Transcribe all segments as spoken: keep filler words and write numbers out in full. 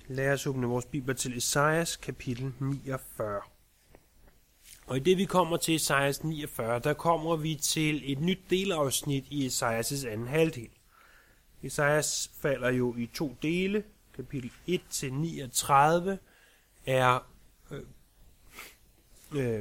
Lad os åbne vores bibler til Esajas kapitel niogfyrre. Og i det vi kommer til Esajas niogfyrre, der kommer vi til et nyt delafsnit i Esajas' anden halvdel. Esajas falder jo i to dele. Kapitel et til niogtredive er øh, øh,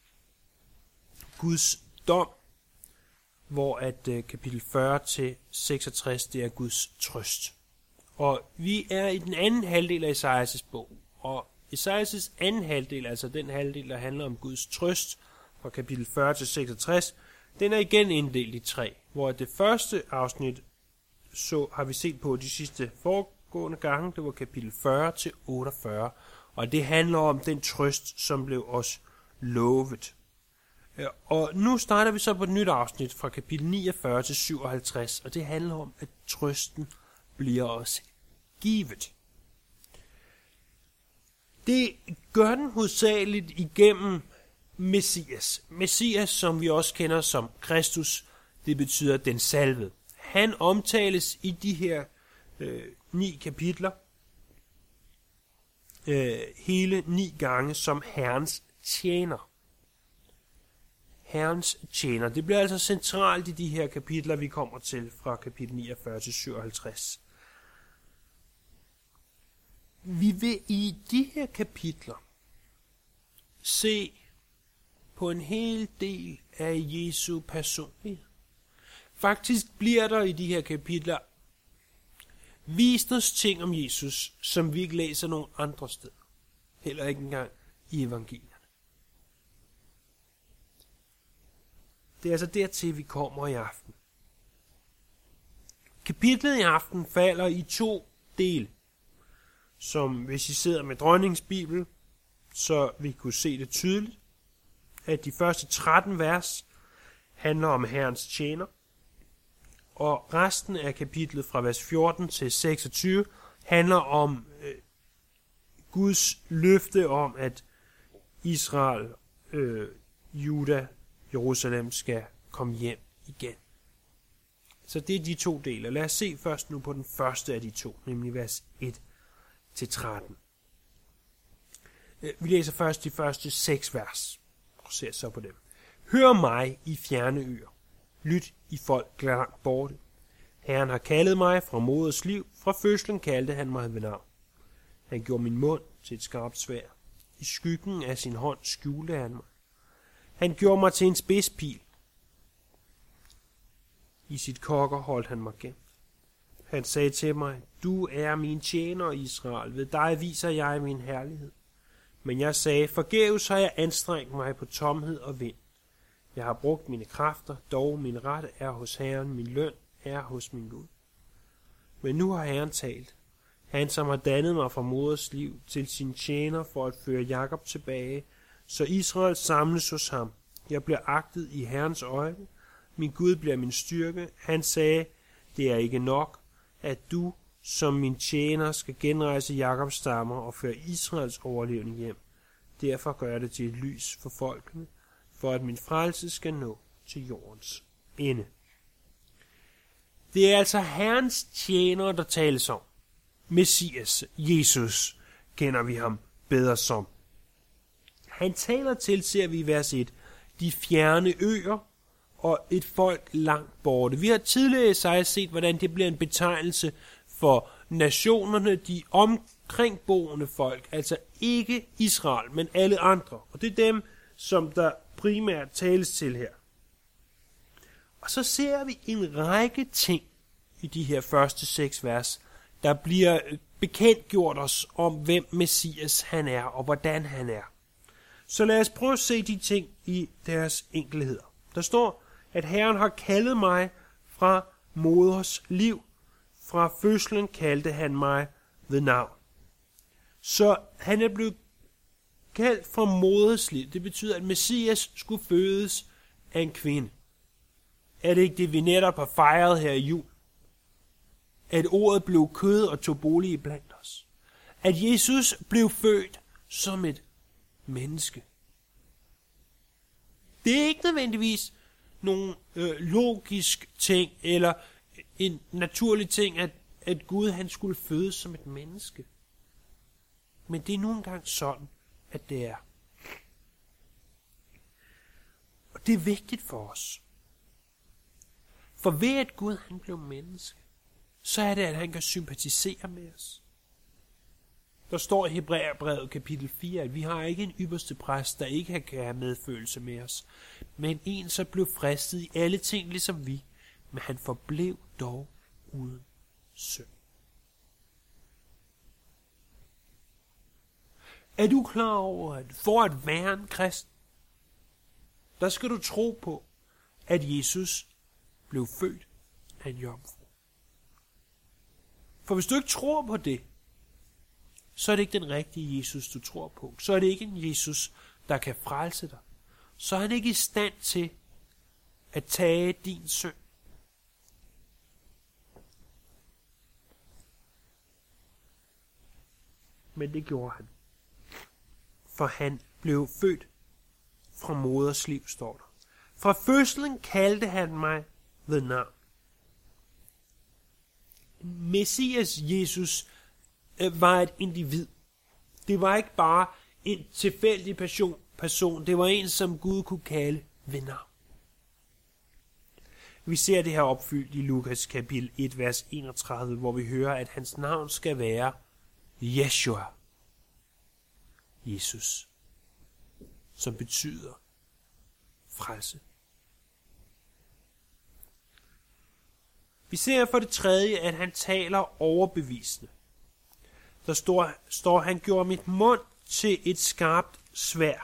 Guds dom, hvor at øh, kapitel fyrre til seksogtres, det er Guds trøst. Og vi er i den anden halvdel af Esajas' bog, og Esajas' anden halvdel, altså den halvdel, der handler om Guds trøst, fra kapitel fyrre til seksogtres, den er igen inddelt i tre, hvor det første afsnit, så har vi set på de sidste foregående gange, det var kapitel fyrre til otteogfyrre, og det handler om den trøst, som blev os lovet. Og nu starter vi så på et nyt afsnit fra kapitel niogfyrre til syvoghalvtreds, og det handler om, at trøsten bliver os givet. Det gør den hovedsageligt igennem Messias. Messias, som vi også kender som Kristus, det betyder den salvede. Han omtales i de her øh, ni kapitler øh, hele ni gange som Herrens tjener. Herrens tjener. Det bliver altså centralt i de her kapitler, vi kommer til fra kapitel niogfyrre til syvoghalvtreds. Vi vil i de her kapitler se på en hel del af Jesu personlighed. Faktisk bliver der i de her kapitler vist os ting om Jesus, som vi ikke læser nogen andre steder. Heller ikke engang i evangelierne. Det er altså dertil, vi kommer i aften. Kapitlet i aften falder i to dele, som hvis I sidder med dronningens bibel, så vi kunne se det tydeligt, at de første tretten vers handler om Herrens tjener, og resten af kapitlet fra vers fjorten til seksogtyve handler om øh, Guds løfte om, at Israel, øh, Juda, Jerusalem skal komme hjem igen. Så det er de to dele. Lad os se først nu på den første af de to, nemlig vers et til tretten. Vi læser først de første seks vers, og ser så på dem. Hør mig i fjerne øer. Lyt i folk langt borte. Herren har kaldet mig fra moders liv. Fra fødslen kaldte han mig ved navn. Han gjorde min mund til et skarpt sværd. I skyggen af sin hånd skjulte han mig. Han gjorde mig til en spidspil. I sit kokker holdt han mig gemt. Han sagde til mig, du er min tjener, Israel. Ved dig viser jeg min herlighed. Men jeg sagde, forgæves har jeg anstrengt mig på tomhed og vind. Jeg har brugt mine kræfter, dog min ret er hos Herren, min løn er hos min Gud. Men nu har Herren talt. Han, som har dannet mig fra moders liv til sin tjener for at føre Jakob tilbage, så Israel samles hos ham. Jeg bliver agtet i Herrens øjne. Min Gud bliver min styrke. Han sagde, det er ikke nok, at du som min tjener skal genrejse Jakobs stammer og føre Israels overlevning hjem. Derfor gør jeg det til et lys for folkene, for at min frelse skal nå til jordens ende. Det er altså Herrens tjener, der tales om. Messias, Jesus, kender vi ham bedre som. Han taler til, ser vi i vers et, de fjerne øer og et folk langt borte. Vi har tidligere sig set, hvordan det bliver en betegnelse for nationerne, de omkringboende folk, altså ikke Israel, men alle andre. Og det er dem, som der primært tales til her. Og så ser vi en række ting i de her første seks vers, der bliver bekendtgjort os om, hvem Messias han er, og hvordan han er. Så lad os prøve at se de ting i deres enkelheder. Der står, at Herren har kaldet mig fra moders liv. Fra fødslen kaldte han mig ved navn. Så han er blevet kaldt fra moders liv. Det betyder, at Messias skulle fødes af en kvinde. Er det ikke det, vi netop har fejret her i jul? At ordet blev kød og tog bolig blandt os. At Jesus blev født som et menneske. Det er ikke nødvendigvis nogen øh, logisk ting, eller en naturlig ting, at, at Gud han skulle fødes som et menneske. Men det er nu engang sådan, at det er. Og det er vigtigt for os. For ved at Gud han blev menneske, så er det, at han kan sympatisere med os. Der står i Hebræerbrevet kapitel fire, at vi har ikke en ypperste præst, der ikke kan have medfølelse med os, men en, som blev fristet i alle ting, ligesom vi, men han forblev dog uden synd. Er du klar over, at for at være en kristen, der skal du tro på, at Jesus blev født af en jomfru? For hvis du ikke tror på det, så er det ikke den rigtige Jesus, du tror på. Så er det ikke en Jesus, der kan frelse dig. Så er han ikke i stand til at tage din synd. Men det gjorde han. For han blev født fra moders liv, står der. Fra fødslen kaldte han mig ved navn. Messias Jesus var et individ. Det var ikke bare en tilfældig person, person. Det var en, som Gud kunne kalde ved navn. Vi ser det her opfyldt i Lukas kapitel et, vers enogtredive, hvor vi hører, at hans navn skal være Jeshua. Jesus. Som betyder frelse. Vi ser for det tredje, at han taler overbevisende. Der står, står han gjorde mit mund til et skarpt sværd.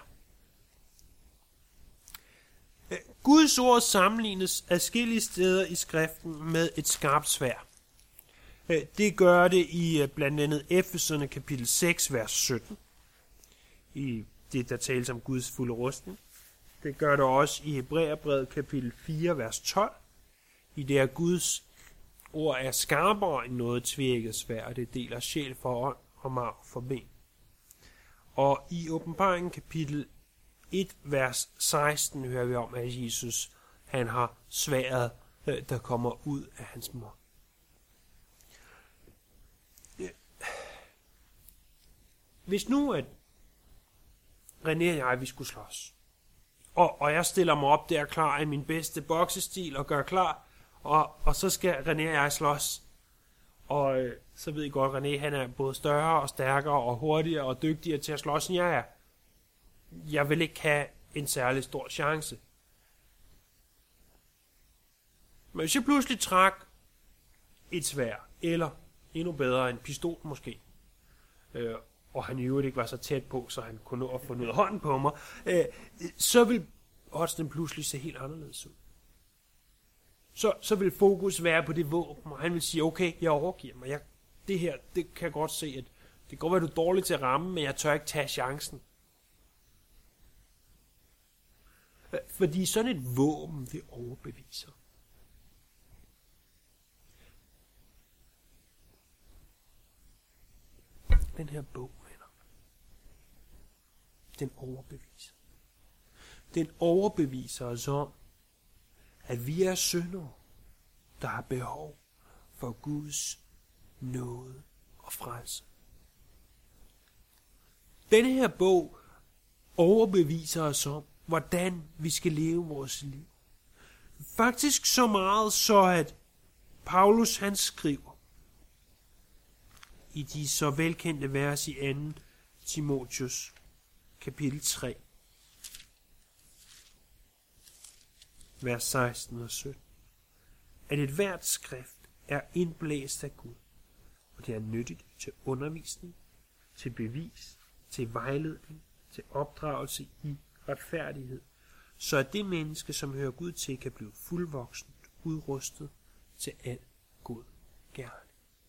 Guds ord sammenlignes adskillige steder i skriften med et skarpt sværd. Det gør det i blandt andet Efeserne kapitel seks, vers sytten. I det, der tales om Guds fulde rustning. Det gør det også i Hebræerbrevet kapitel fire, vers tolv. I det at Guds ord er skarpere end noget tvækket sværd, og det deler sjæl for ånd og marv for ben. Og i Åbenbaringen kapitel et, vers seksten, hører vi om, at Jesus han har sværdet, der kommer ud af hans mund. Hvis nu, at René og jeg, vi skulle slås, og, og jeg stiller mig op der klar i min bedste boksestil og gør klar, og, og så skal René og jeg slås, og øh, så ved I godt, at René han er både større og stærkere og hurtigere og dygtigere til at slås, end jeg er. Jeg vil ikke have en særlig stor chance. Men hvis jeg pludselig trak et sværd, eller endnu bedre en pistol måske, øh, og han i øvrigt ikke var så tæt på, så han kunne nå at få noget af hånden på mig, øh, så vil oddsene pludselig se helt anderledes ud. Så, så vil fokus være på det våben, og han vil sige, okay, jeg overgiver mig. Jeg, det her, det kan jeg godt se, at det kan godt være, du er dårlig til at ramme, men jeg tør ikke tage chancen. Fordi sådan et våben, det overbeviser. Den her bog, venner, den overbeviser. Den overbeviser os om, at vi er syndere, der har behov for Guds nåde og frelse. Denne her bog overbeviser os om, hvordan vi skal leve vores liv. Faktisk så meget, så at Paulus han skriver i de så velkendte vers i anden Timotheus kapitel tre, vers seksten og sytten, at et hvert skrift er indblæst af Gud, og det er nyttigt til undervisning, til bevis, til vejledning, til opdragelse i retfærdighed, så at det menneske, som hører Gud til, kan blive fuldvoksent, udrustet til al god gerning.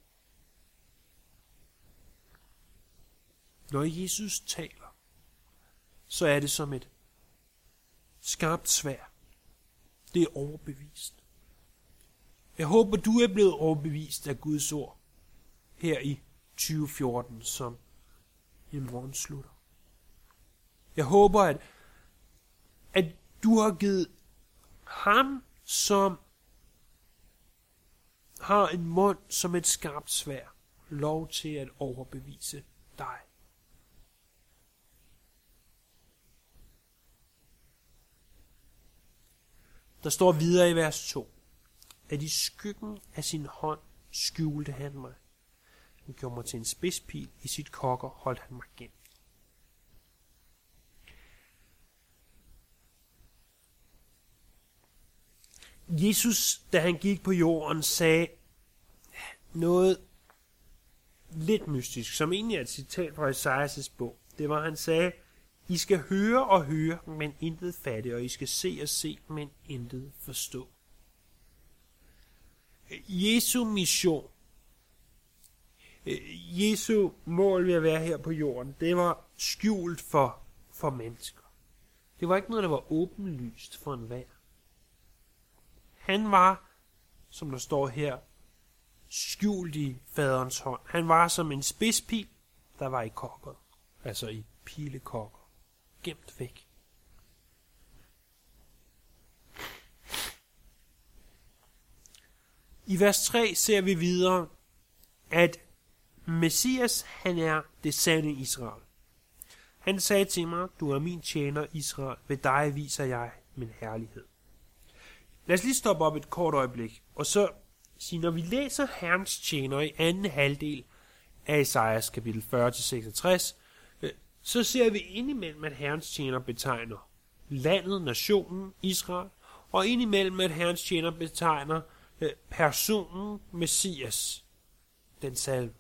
Når Jesus taler, så er det som et skarpt sværd. Det er overbevist. Jeg håber, du er blevet overbevist af Guds ord her i tyve fjorten, som i morgen slutter. Jeg håber, at, at du har givet ham, som har en mund som et skarpt sværd, lov til at overbevise dig. Der står videre i vers to, at i skyggen af sin hånd skjulte han mig. Han gjorde mig til en spidspil, i sit kokker holdt han mig gemt. Jesus, da han gik på jorden, sagde noget lidt mystisk, som egentlig er et citat fra Esajas bog. Det var, han sagde, I skal høre og høre, men intet fatte, og I skal se og se, men intet forstå. Jesu mission, Jesu mål ved at være her på jorden, det var skjult for, for mennesker. Det var ikke noget, der var åbenlyst for enhver. Han var, som der står her, skjult i faderens hånd. Han var som en spidspil, der var i kokker, altså i pilekokker, gemt væk. I vers tre ser vi videre, at Messias, han er det sande Israel. Han sagde til mig, du er min tjener Israel, ved dig viser jeg min herlighed. Lad os lige stoppe op et kort øjeblik, og så sige, når vi læser Herrens tjener i anden halvdel af Esajas kapitel fyrre til seksogtres, så ser vi indimellem, at Herrens tjener betegner landet, nationen, Israel, og indimellem, at Herrens tjener betegner personen, Messias, den salve.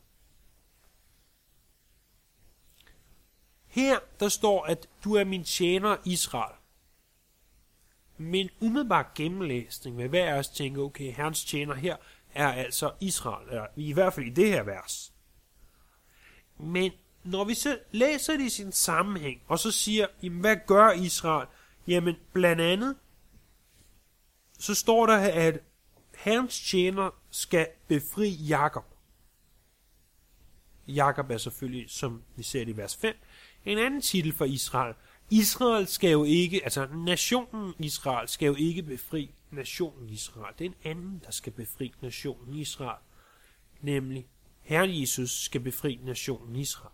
Her der står, at du er min tjener Israel. Men umiddelbart gennemlæsning vil hver af os tænke, okay, Herrens tjener her er altså Israel, eller i hvert fald i det her vers. Men når vi så læser det i sin sammenhæng, og så siger, jamen hvad gør Israel? Jamen blandt andet, så står der, at Herrens tjener skal befri Jakob. Jakob er selvfølgelig, som vi ser det i vers fem, en anden titel for Israel. Israel skal jo ikke, altså nationen Israel skal jo ikke befri nationen Israel. Det er en anden, der skal befri nationen Israel. Nemlig, Herren Jesus skal befri nationen Israel.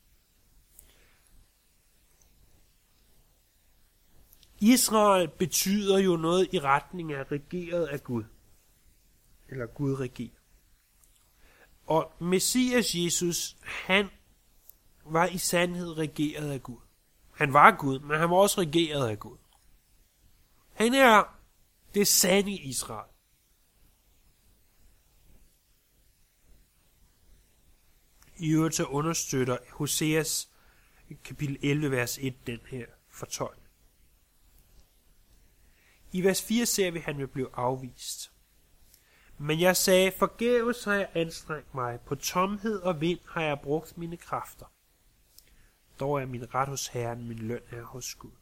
Israel betyder jo noget i retning af regeret af Gud. Eller Gud regerer. Og Messias Jesus, han var i sandhed regeret af Gud. Han var Gud, men han var også regeret af Gud. Han er det sande Israel. I øvrigt så understøtter Hoseas kapitel elleve, vers et, den her fortolkning. I vers fire ser vi, at han vil blive afvist. Men jeg sagde, forgæves har jeg anstrengt mig, på tomhed og vind har jeg brugt mine kræfter. Dog er min ret hos Herren, min løn er hos Gud.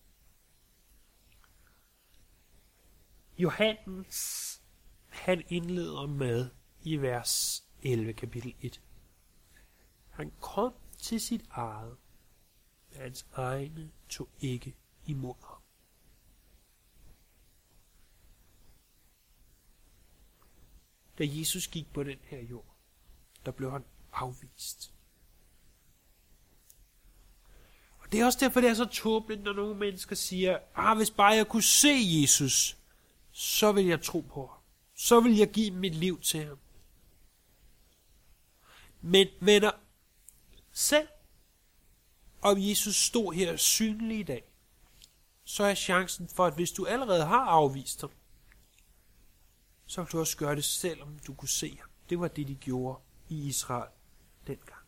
Johannes, han indleder med i vers elleve, kapitel et. Han kom til sit eget, men hans egne tog ikke imod ham. Da Jesus gik på den her jord, der blev han afvist. Og det er også derfor, det er så tåbeligt, når nogle mennesker siger, ah, hvis bare jeg kunne se Jesus, så vil jeg tro på ham. Så vil jeg give mit liv til ham. Men venner, selv om Jesus stod her synlig i dag, så er chancen for, at hvis du allerede har afvist ham, så vil du også gøre det, selvom du kunne se ham. Det var det, de gjorde i Israel dengang.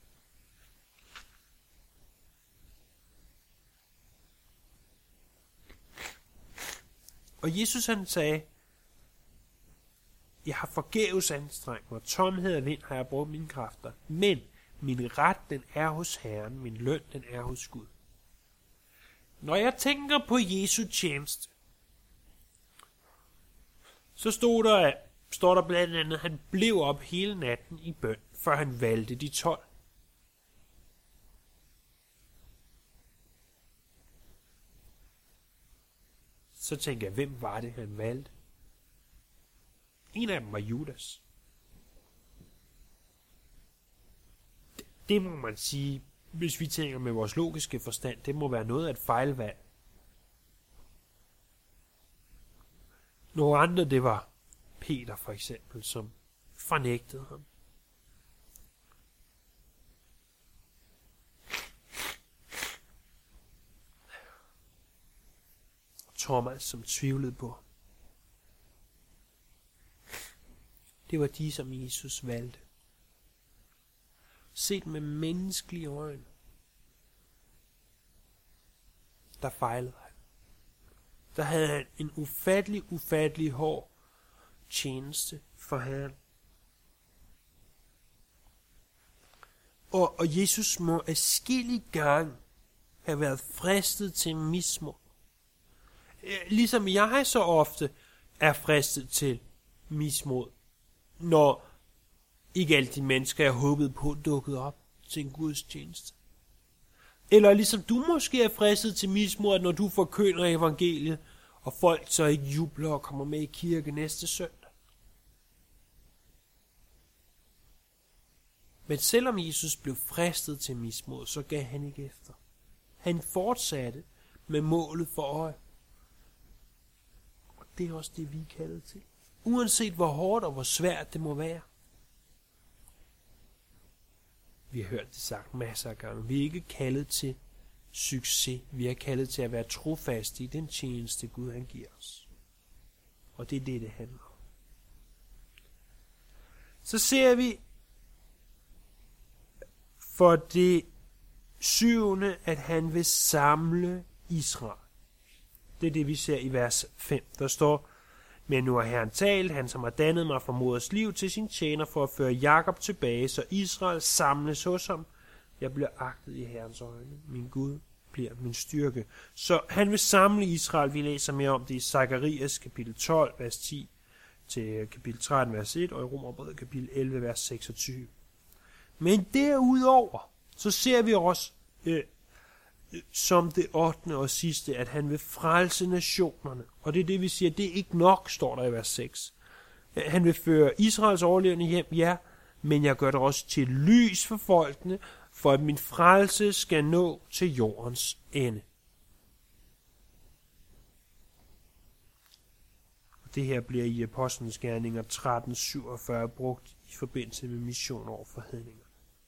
Og Jesus han sagde, jeg har forgæves anstrengt mig, tomhed og vind har jeg brugt mine kræfter, men min ret den er hos Herren, min løn den er hos Gud. Når jeg tænker på Jesu tjeneste, så stod der, står der blandt andet, at han blev op hele natten i bøn, før han valgte de tolv. Så tænker jeg, hvem var det, han valgte? En af dem var Judas. Det, det må man sige, hvis vi tænker med vores logiske forstand, det må være noget af et fejlvalg. Nogle andre, det var Peter for eksempel, som fornægtede ham. Thomas, som tvivlede på ham. Det var de, som Jesus valgte. Set med menneskelige øjne, der fejlede han. Der havde han en ufattelig, ufattelig hård tjeneste for Herren. Og, og Jesus må adskillige gange have været fristet til mismod. Ligesom jeg så ofte er fristet til mismod, når ikke alle de mennesker, jeg håbede på, dukkede op til en gudstjeneste. Eller ligesom du måske er fristet til mismod, når du forkynder evangeliet, og folk så ikke jubler og kommer med i kirke næste søndag. Men selvom Jesus blev fristet til mismod, så gav han ikke efter. Han fortsatte med målet for øje. Og det er også det, vi er kaldet til. Uanset hvor hårdt og hvor svært det må være. Vi har hørt det sagt masser af gange. Vi er ikke kaldet til succes. Vi er kaldet til at være trofaste i den tjeneste, Gud han giver os. Og det er det, det handler om. Så ser vi for det syvende, at han vil samle Israel. Det er det, vi ser i vers fem. Der står: Men nu har Herren talt, han som har dannet mig fra moders liv til sin tjener for at føre Jakob tilbage, så Israel samles hos ham. Jeg bliver agtet i Herrens øjne. Min Gud bliver min styrke. Så han vil samle Israel. Vi læser mere om det i Zakarias kapitel tolv, vers ti til kapitel tretten, vers et, og i Romerbrevet kapitel elleve, vers seksogtyve. Men derudover, så ser vi også øh, som det ottende og sidste, at han vil frelse nationerne. Og det er det, vi siger, det er ikke nok, står der i vers seks. Han vil føre Israels overlevende hjem, ja, men jeg gør det også til lys for folkene, for at min frelse skal nå til jordens ende. Og det her bliver i Apostlenes Gerninger tretten syvogfyrre brugt i forbindelse med mission over for hedninger.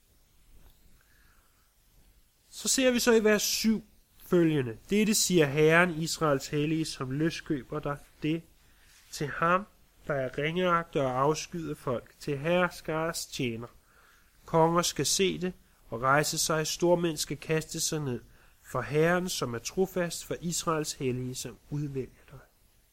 Så ser vi så i vers syv følgende. Dette siger Herren, Israels hellige, som løskøber dig det til ham, der er ringeagter og afskyder folk, til herskers tjener. Konger skal se det og rejse sig, stormænd skal kaste sig ned, for Herren, som er trofast, for Israels hellige, som udvælger dig.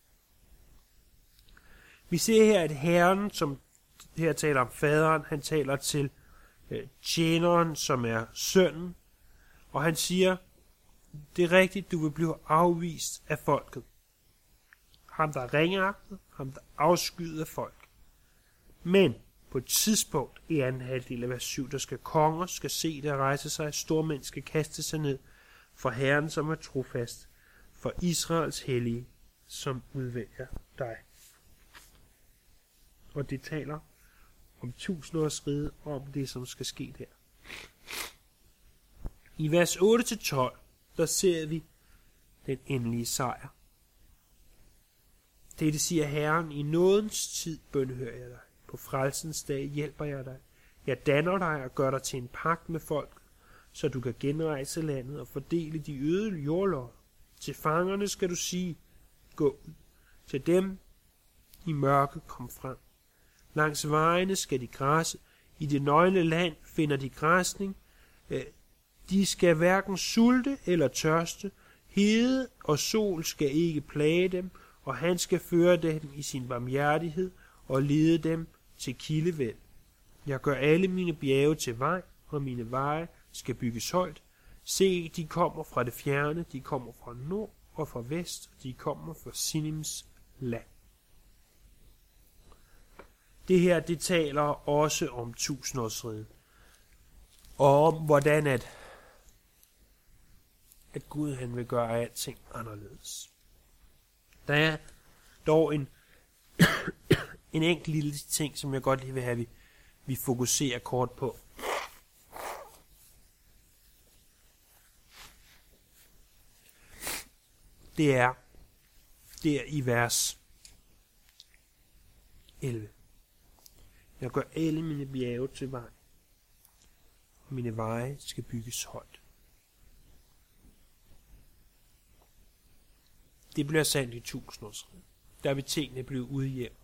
Vi ser her, at Herren, som her taler om faderen, han taler til øh, tjeneren, som er sønnen, og han siger, det er rigtigt, du vil blive afvist af folket. Ham, der er ringeagtet, ham, der afskyder folk. Men på et tidspunkt i anden halvdel af vers syv, der skal konger, skal se det og rejse sig, stormænd skal kaste sig ned, for Herren, som er trofast, for Israels hellige, som udvælger dig. Og det taler om tusindårs rige og om det, som skal ske der. I vers otte til tolv, der ser vi den endelige sejr. Det, det siger Herren, i nådens tid bønnehører jeg dig. På frelsens dag hjælper jeg dig. Jeg danner dig og gør dig til en pagt med folk, så du kan genrejse landet og fordele de øde jordlodder. Til fangerne skal du sige, gå ud. Til dem i mørke kom frem. Langs vejene skal de græsse. I det nøgne land finder de græsning. De skal hverken sulte eller tørste. Hede og sol skal ikke plage dem, og han skal føre dem i sin barmhjertighed og lede dem til kildevæld. Jeg gør alle mine bjerge til vej, og mine veje skal bygges højt. Se, de kommer fra det fjerne, de kommer fra nord og fra vest, de kommer fra Sinims land. Det her, det taler også om tusindårsriget, og om hvordan at, at Gud han vil gøre alting anderledes. Der er dog en, en enkelt lille ting, som jeg godt lige vil have, vi, vi fokuserer kort på. Det er, det er i vers elleve. Jeg gør alle mine bjerge til vej, og mine veje skal bygges højt. Det bliver sandt i tusindårsriget. Der vil tingene blive udjævnet.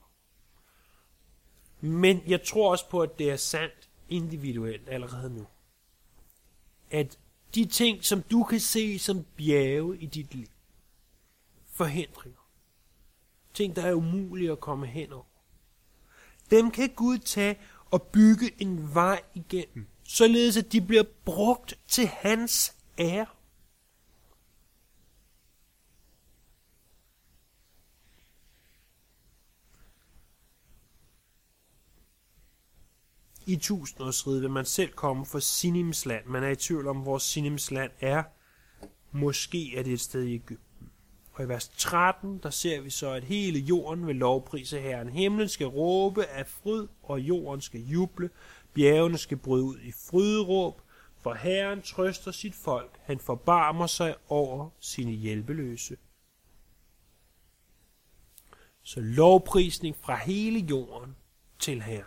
Men jeg tror også på, at det er sandt individuelt allerede nu. At de ting, som du kan se som bjerge i dit liv, forhindringer, ting, der er umulige at komme hen over, dem kan Gud tage og bygge en vej igennem, således at de bliver brugt til hans ære. I tusindårsriget vil man selv komme fra Sinims land. Man er i tvivl om, hvor Sinims land er. Måske er det et sted i Egypten. Og i vers tretten, der ser vi så, at hele jorden vil lovprise Herren. Himlen skal råbe af fryd, og jorden skal juble. Bjergene skal bryde ud i fryderåb, for Herren trøster sit folk. Han forbarmer sig over sine hjælpeløse. Så lovprisning fra hele jorden til Herren.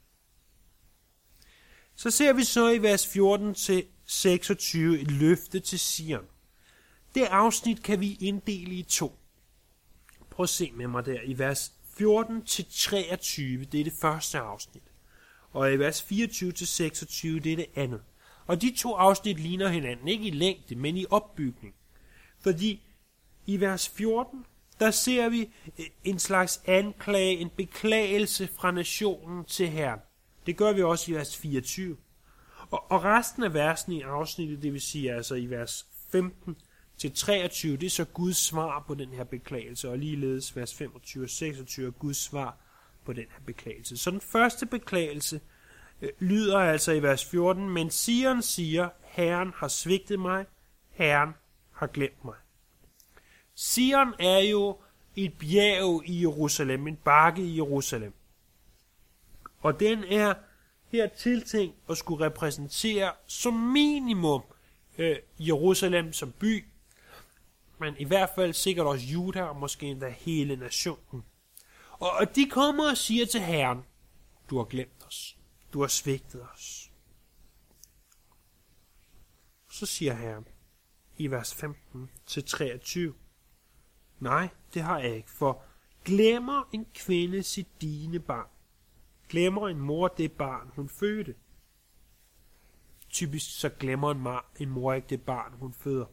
Så ser vi så i vers fjorten til seksogtyve et løfte til Sion. Det afsnit kan vi inddele i to. Prøv at se med mig der i vers fjorten til treogtyve, det er det første afsnit. Og i vers fireogtyve til seksogtyve, det er det andet. Og de to afsnit ligner hinanden, ikke i længde, men i opbygning. Fordi i vers fjorten, der ser vi en slags anklage, en beklagelse fra nationen til Herren. Det gør vi også i vers fireogtyve. Og, og resten af versen i afsnittet, det vil sige altså i vers femten til treogtyve, det er så Guds svar på den her beklagelse, og ligeledes vers femogtyve og seksogtyve er Guds svar på den her beklagelse. Så den første beklagelse øh, lyder altså i vers fjorten, men Sion siger, Herren har svigtet mig, Herren har glemt mig. Sion er jo et bjerg i Jerusalem, en bakke i Jerusalem. Og den er her tiltænkt at skulle repræsentere som minimum øh, Jerusalem som by, men i hvert fald sikkert også Juda og måske endda hele nationen. Og, og de kommer og siger til Herren, du har glemt os, du har svigtet os. Så siger Herren i vers femten til treogtyve, nej, det har jeg ikke, for glemmer en kvinde sit dine barn, glemmer en mor det barn, hun fødte. Typisk så glemmer en, mar, en mor ikke det barn, hun føder.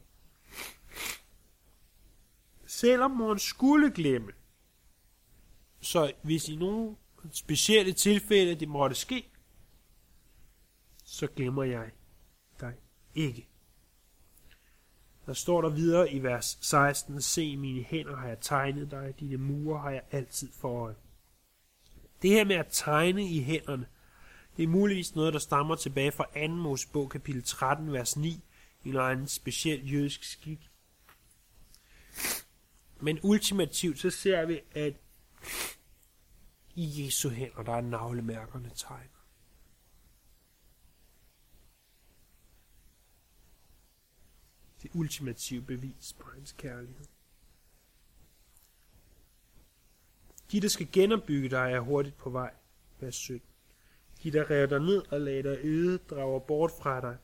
Selvom moren skulle glemme, så hvis i nogle specielle tilfælde det måtte ske, så glemmer jeg dig ikke. Der står der videre i vers seksten, se mine hænder har jeg tegnet dig, dine mure har jeg altid for øje. Det her med at tegne i hænderne, det er muligvis noget, der stammer tilbage fra anden Mosebog, kapitel tretten, vers ni, en eller anden speciel jødisk skik. Men ultimativt så ser vi, at i Jesu hænder, der er navlemærkerne tegnet. Det ultimative bevis på hans kærlighed. De, der skal genopbygge dig, er hurtigt på vej. Vers sytten. De, der rev dig ned og lagde dig øde, drager bort fra dig.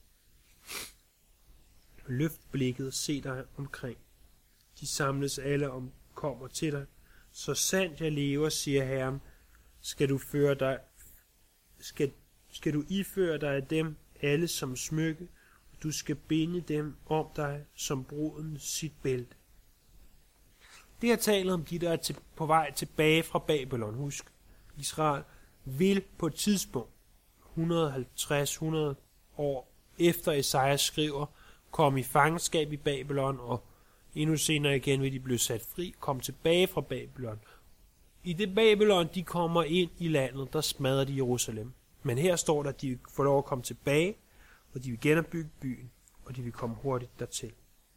Løft blikket, se dig omkring. De samles alle om, kommer til dig. Så sandt jeg lever, siger Herren, skal du føre dig, skal, skal du iføre dig af dem alle som smykke, og du skal binde dem om dig som bruden sit bælte. Det er talt om de, der er til, på vej tilbage fra Babylon. Husk, Israel vil på et tidspunkt, et hundrede og halvtreds til hundrede år efter Esajas skriver, komme i fangenskab i Babylon, og endnu senere igen vil de blive sat fri, komme tilbage fra Babylon. I det Babylon, de kommer ind i landet, der smadrer de Jerusalem. Men her står der, at de får lov at komme tilbage, og de vil genopbygge byen, og de vil komme hurtigt dertil.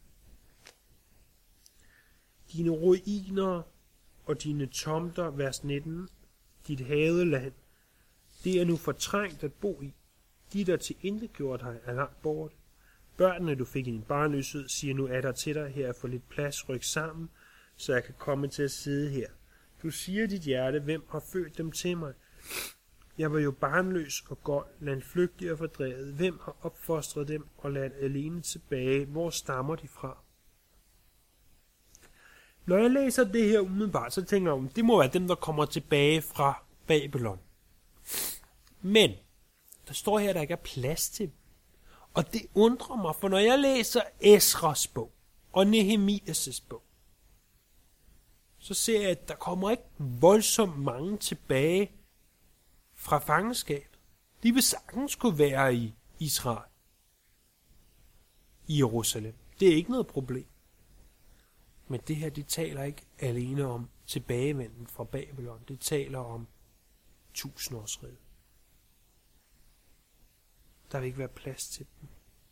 Dine ruiner og dine tomter, vers nitten, dit hadeland, det er nu fortrængt at bo i. De, der til intet gjort dig, er langt bort. Børnene, du fik i din barnløshed, siger nu er der til dig, her er for lidt plads, ryk sammen, så jeg kan komme til at sidde her. Du siger i dit hjerte, hvem har født dem til mig? Jeg var jo barnløs og gold, landflygtig og fordrevet. Hvem har opfostret dem og ladt alene tilbage? Hvor stammer de fra? Når jeg læser det her umiddelbart, så tænker jeg, det må være dem, der kommer tilbage fra Babylon. Men der står her, at der ikke er plads til dem. Og det undrer mig, for når jeg læser Esras bog og Nehemias' bog, så ser jeg, at der kommer ikke voldsomt mange tilbage fra fangenskab. De vil sagtens kunne være i Israel, i Jerusalem. Det er ikke noget problem. Men det her, det taler ikke alene om tilbagevenden fra Babylon. Det taler om tusindårsriget. Der vil ikke være plads til dem.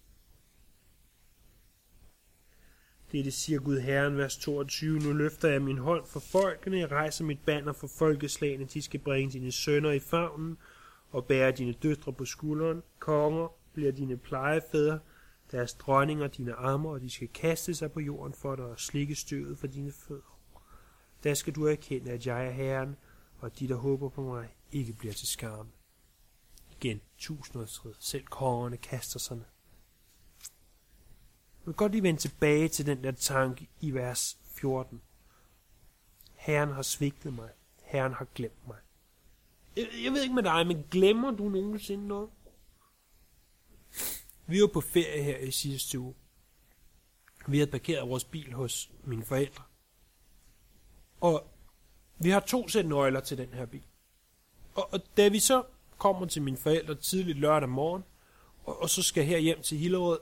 Det, det siger Gud Herren, vers toogtyve. Nu løfter jeg min hånd for folkene, jeg rejser mit banner for folkeslagene. De skal bringe dine sønner i favnen og bære dine døtre på skulderen. Konger bliver dine plejefædre, deres dronninger dine armer, og de skal kaste sig på jorden for dig og slikke støvet for dine fødder. Der skal du erkende, at jeg er Herren, og de, der håber på mig, ikke bliver til skamme. Igen, tusindårsriget. Selv kongerne kaster sig ned. Jeg vil godt lige vende tilbage til den der tanke i vers fjorten. Herren har svigtet mig. Herren har glemt mig. Jeg, jeg ved ikke med dig, men glemmer du nogensinde noget? Vi var på ferie her i sidste uge. Vi havde parkeret vores bil hos mine forældre. Og vi har to sæt nøgler til den her bil. Og, og da vi så kommer til mine forældre tidligt lørdag morgen, og, og så skal her hjem til Hillerød,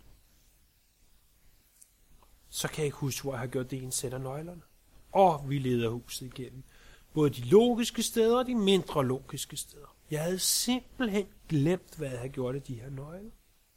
så kan jeg ikke huske, hvor jeg har gjort det ene sæt af nøglerne. Og vi leder huset igennem. Både de logiske steder og de mindre logiske steder. Jeg havde simpelthen glemt, hvad jeg havde gjort af de her nøgler.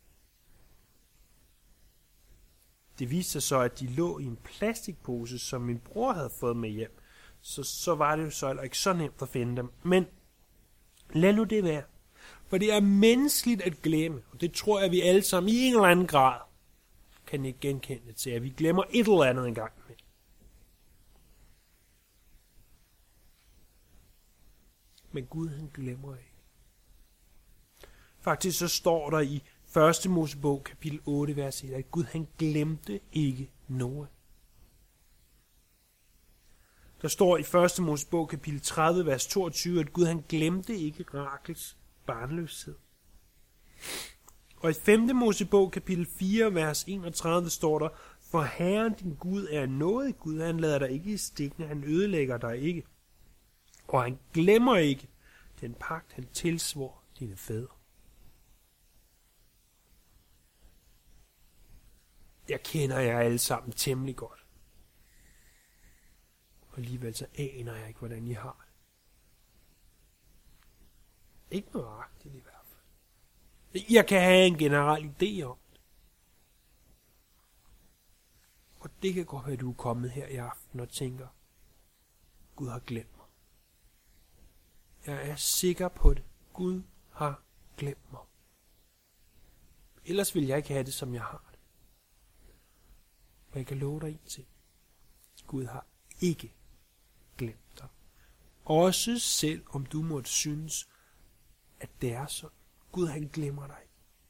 Det viste sig så, at de lå i en plastikpose, som min bror havde fået med hjem. Så, så var det jo så ikke så nemt at finde dem. Men lad nu det være. For det er menneskeligt at glemme. Og det tror jeg, vi alle sammen i en eller anden grad kan ikke genkende til, at vi glemmer et eller andet en gang med. Men Gud, han glemmer ikke. Faktisk så står der i første Mosebog, kapitel otte, vers et, at Gud, han glemte ikke Noah. Der står i første Mosebog, kapitel tredive, vers toogtyve, at Gud, han glemte ikke Rakels barnløshed. Og i femte Mosebog, kapitel fire, vers enogtredive, står der, for Herren din Gud er nådig Gud, han lader dig ikke i stikken, han ødelægger dig ikke. Og han glemmer ikke den pagt, han tilsvor dine fædre. Jeg kender jer alle sammen temmelig godt. Og alligevel så aner jeg ikke, hvordan I har det. Ikke nøjagtigt i hvert fald. Jeg kan have en generel idé om det. Og det kan godt være, at du er kommet her i aften og tænker, Gud har glemt mig. Jeg er sikker på det. Gud har glemt mig. Ellers vil jeg ikke have det, som jeg har det. Og jeg kan love dig en ting. Gud har ikke glemt dig. Også selv om du måtte synes, at det er sådan. Gud, han glemmer dig.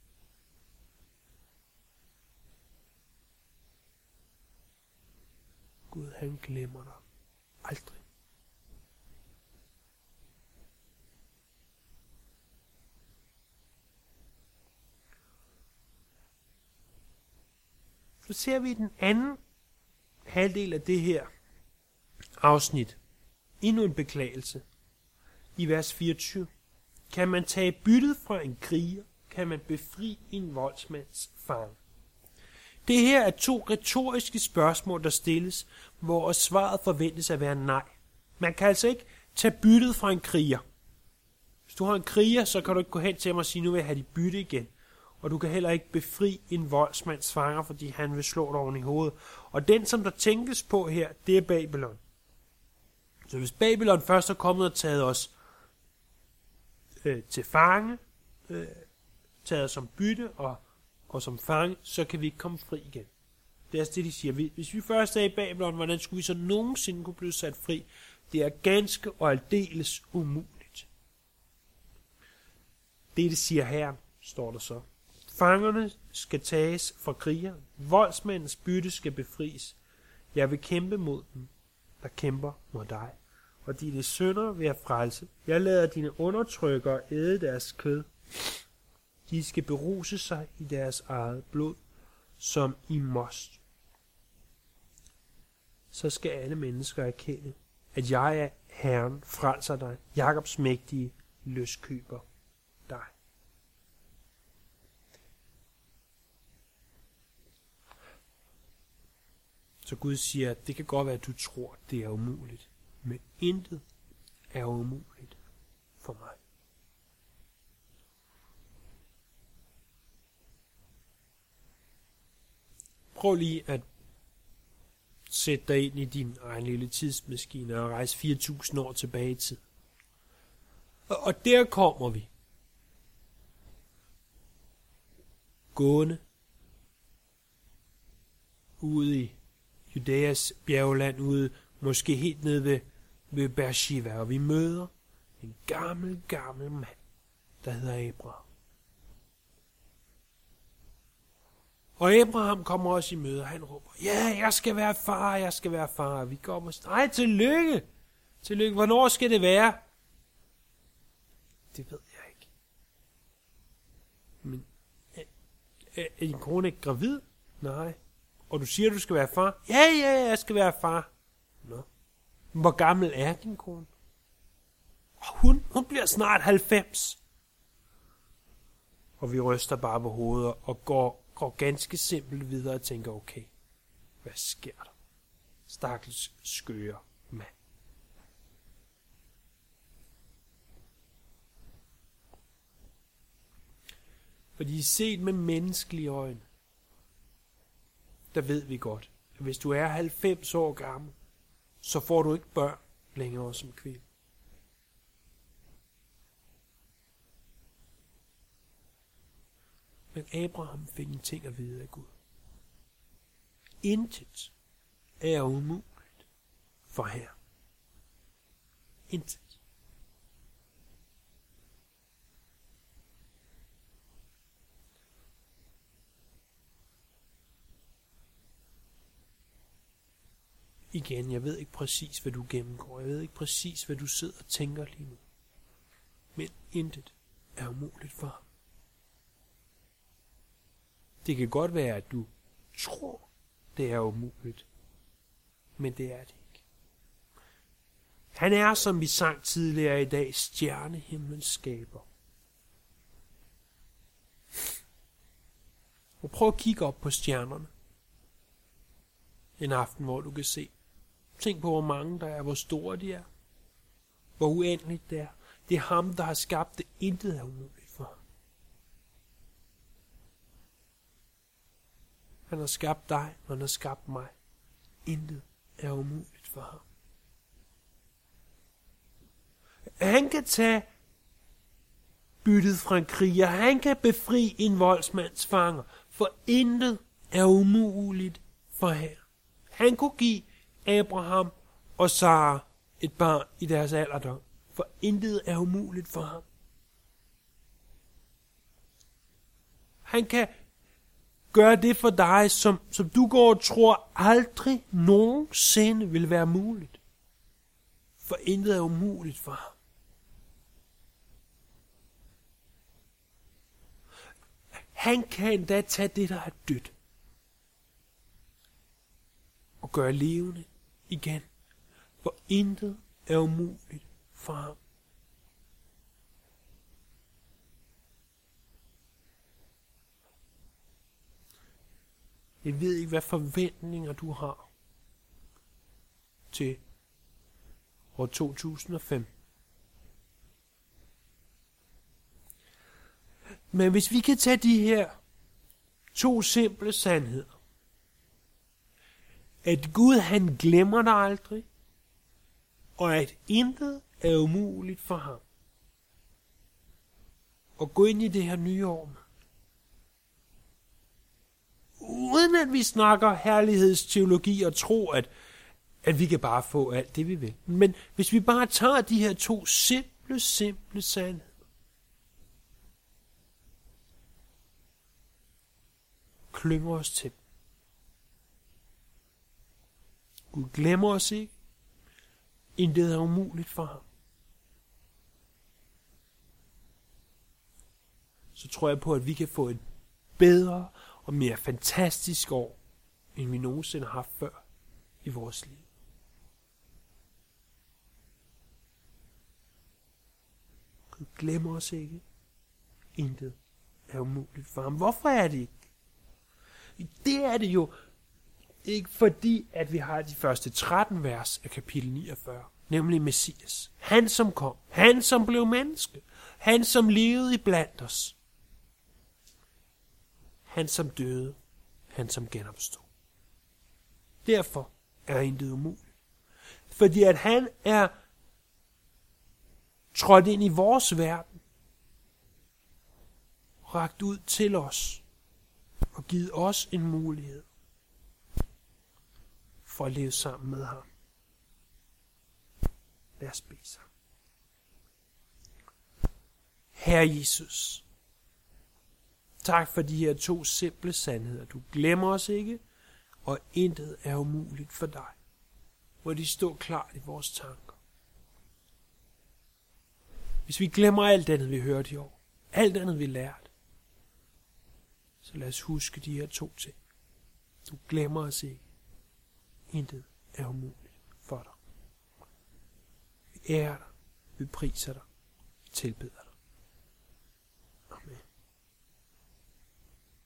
Gud, han glemmer dig. Aldrig. Så ser vi den anden halvdel af det her afsnit. Endnu en beklagelse. I vers fireogtyve. Kan man tage byttet fra en kriger, kan man befri en voldsmands fange. Det her er to retoriske spørgsmål, der stilles, hvor svaret forventes at være nej. Man kan altså ikke tage byttet fra en kriger. Hvis du har en kriger, så kan du ikke gå hen til mig og sige, nu vil jeg have dit bytte igen. Og du kan heller ikke befri en voldsmands fanger, fordi han vil slå dig oven i hovedet. Og den, som der tænkes på her, det er Babylon. Så hvis Babylon først er kommet og taget os øh, til fange, øh, taget os som bytte og, og som fange, så kan vi ikke komme fri igen. Det er altså det, de siger. Hvis vi først er i Babylon, hvordan skulle vi så nogensinde kunne blive sat fri? Det er ganske og aldeles umuligt. Det, det siger Herren, står der så. Fangerne skal tages fra krigeren. Voldsmændens bytte skal befries. Jeg vil kæmpe mod dem, der kæmper mod dig. Og dine sønner vil jeg frelse. Jeg lader dine undertrykkere æde deres kød. De skal beruse sig i deres eget blod, som i most. Så skal alle mennesker erkende, at jeg er Herren, frelser dig, Jakobs mægtige løskøber dig. Så Gud siger, at det kan godt være, at du tror, det er umuligt, men intet er umuligt for mig. Prøv lige at sætte dig ind i din egen lille tidsmaskine og rejse fire tusind år tilbage i tid. Og, og der kommer vi. Gående ude i Judæas bjergland, ude måske helt nede ved, ved Beersheba, og vi møder en gammel, gammel mand, der hedder Abraham. Og Abraham kommer også i møde, og han råber, ja, jeg skal være far, jeg skal være far. Vi kommer og siger, nej, tillykke, tillykke, hvornår skal det være? Det ved jeg ikke. Men er, er, er din kone ikke gravid? Nej. Og du siger, du skal være far? Ja, ja, jeg skal være far. Nå. Hvor gammel er din kone? Hun, hun bliver snart halvfems. Og vi ryster bare på hovedet og går, går ganske simpelt videre og tænker, okay, hvad sker der? Stakkels skøre mand. Fordi set med menneskelige øjne, der ved vi godt, at hvis du er halvfems år gammel, så får du ikke børn længere som kvinde. Men Abraham fik en ting at vide af Gud. Intet er umuligt for Herren. Intet. Igen, jeg ved ikke præcis, hvad du gennemgår. Jeg ved ikke præcis, hvad du sidder og tænker lige nu. Men intet er umuligt for ham. Det kan godt være, at du tror, det er umuligt. Men det er det ikke. Han er, som vi sang tidligere i dag, stjernehimlens skaber. Og prøv at kigge op på stjernerne. En aften, hvor du kan se. Tænk på, hvor mange der er, hvor store de er. Hvor uendeligt det er. Det er ham, der har skabt det. Intet er umuligt for ham. Han har skabt dig, og han har skabt mig. Intet er umuligt for ham. Han kan tage byttet fra en kriger. Han kan befri en voldsmands fanger. For intet er umuligt for Herren. Han kunne give Abraham og Sara et barn i deres alderdom. For intet er umuligt for ham. Han kan gøre det for dig, som, som du går og tror aldrig nogensinde vil være muligt. For intet er umuligt for ham. Han kan endda tage det, der er dødt, og gøre levende igen. For intet er umuligt for ham. Jeg ved ikke, hvad forventninger du har til år to tusind og fem. Men hvis vi kan tage de her to simple sandheder. At Gud, han glemmer dig aldrig, og at intet er umuligt for ham. Og gå ind i det her nye år med. Uden at vi snakker herlighedsteologi og tro, at, at vi kan bare få alt det, vi vil. Men hvis vi bare tager de her to simple, simple sandheder, klynger os til. Gud glemmer os ikke. Intet er umuligt for ham. Så tror jeg på, at vi kan få et bedre og mere fantastisk år, end vi nogensinde har haft før i vores liv. Gud glemmer os ikke. Intet er umuligt for ham. Hvorfor er det ikke? Det er det jo ikke fordi, at vi har de første tretten vers af kapitel niogfyrre, nemlig Messias. Han som kom, han som blev menneske, han som levede iblandt os, han som døde, han som genopstod. Derfor er intet umuligt. Fordi at han er trådt ind i vores verden, rakt ud til os og givet os en mulighed for at leve sammen med ham. Lad os bede sammen. Herre Jesus, tak for de her to simple sandheder. Du glemmer os ikke, og intet er umuligt for dig. Må de stå klart i vores tanker. Hvis vi glemmer alt andet, vi hørte i år, alt andet, vi lærte, så lad os huske de her to ting. Du glemmer os ikke. Intet er umuligt for dig. Vi ærer dig, vi priser dig, vi tilbeder dig.